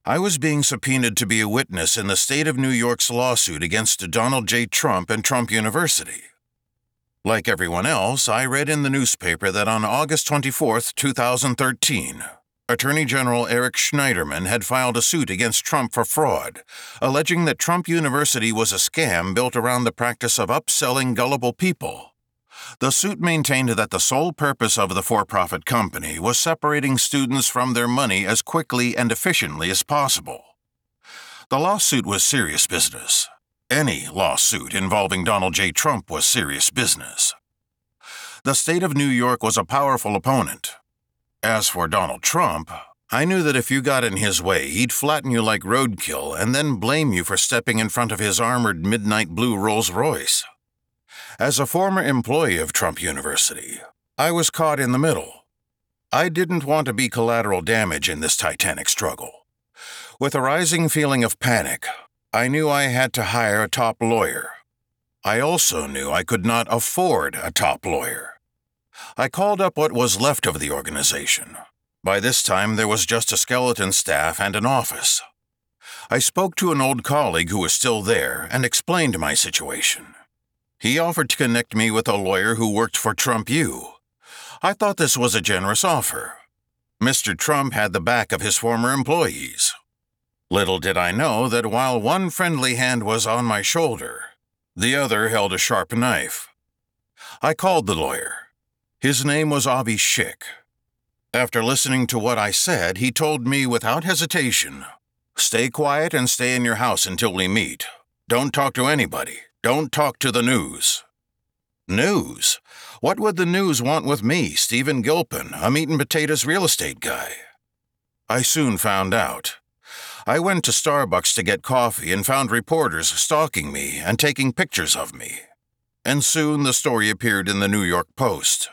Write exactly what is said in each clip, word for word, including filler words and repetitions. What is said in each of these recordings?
I was being subpoenaed to be a witness in the state of New York's lawsuit against Donald J. Trump and Trump University. Like everyone else, I read in the newspaper that on August twenty-fourth, two thousand thirteen, Attorney General Eric Schneiderman had filed a suit against Trump for fraud, alleging that Trump University was a scam built around the practice of upselling gullible people. The suit maintained that the sole purpose of the for-profit company was separating students from their money as quickly and efficiently as possible. The lawsuit was serious business. Any lawsuit involving Donald J. Trump was serious business. The state of New York was a powerful opponent. As for Donald Trump, I knew that if you got in his way, he'd flatten you like roadkill and then blame you for stepping in front of his armored midnight blue Rolls-Royce. As a former employee of Trump University, I was caught in the middle. I didn't want to be collateral damage in this titanic struggle. With a rising feeling of panic, I knew I had to hire a top lawyer. I also knew I could not afford a top lawyer. I called up what was left of the organization. By this time, there was just a skeleton staff and an office. I spoke to an old colleague who was still there and explained my situation. He offered to connect me with a lawyer who worked for Trump U. I thought this was a generous offer. Mister Trump had the back of his former employees. Little did I know that while one friendly hand was on my shoulder, the other held a sharp knife. I called the lawyer. His name was Avi Schick. After listening to what I said, he told me without hesitation, "Stay quiet and stay in your house until we meet. Don't talk to anybody. Don't talk to the news." News? What would the news want with me, Stephen Gilpin, a meat-and-potatoes real estate guy? I soon found out. I went to Starbucks to get coffee and found reporters stalking me and taking pictures of me. And soon the story appeared in the New York Post.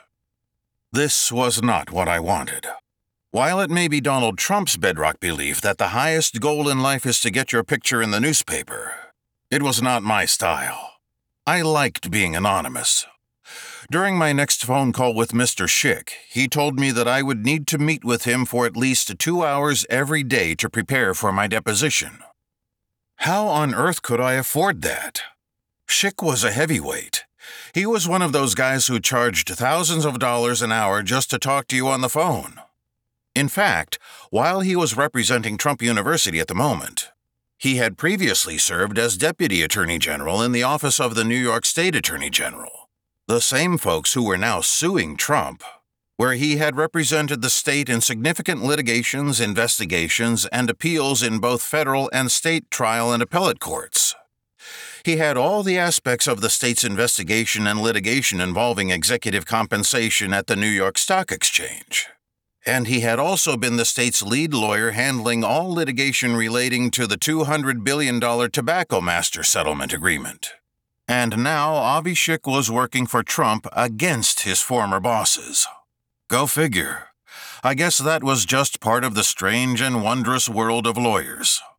This was not what I wanted. While it may be Donald Trump's bedrock belief that the highest goal in life is to get your picture in the newspaper, it was not my style. I liked being anonymous. During my next phone call with Mister Schick, he told me that I would need to meet with him for at least two hours every day to prepare for my deposition. How on earth could I afford that? Schick was a heavyweight. He was one of those guys who charged thousands of dollars an hour just to talk to you on the phone. In fact, while he was representing Trump University at the moment, he had previously served as Deputy Attorney General in the office of the New York State Attorney General, the same folks who were now suing Trump, where he had represented the state in significant litigations, investigations, and appeals in both federal and state trial and appellate courts. He had all the aspects of the state's investigation and litigation involving executive compensation at the New York Stock Exchange. And he had also been the state's lead lawyer handling all litigation relating to the two hundred billion dollars Tobacco Master Settlement Agreement. And now Avi Schick was working for Trump against his former bosses. Go figure. I guess that was just part of the strange and wondrous world of lawyers.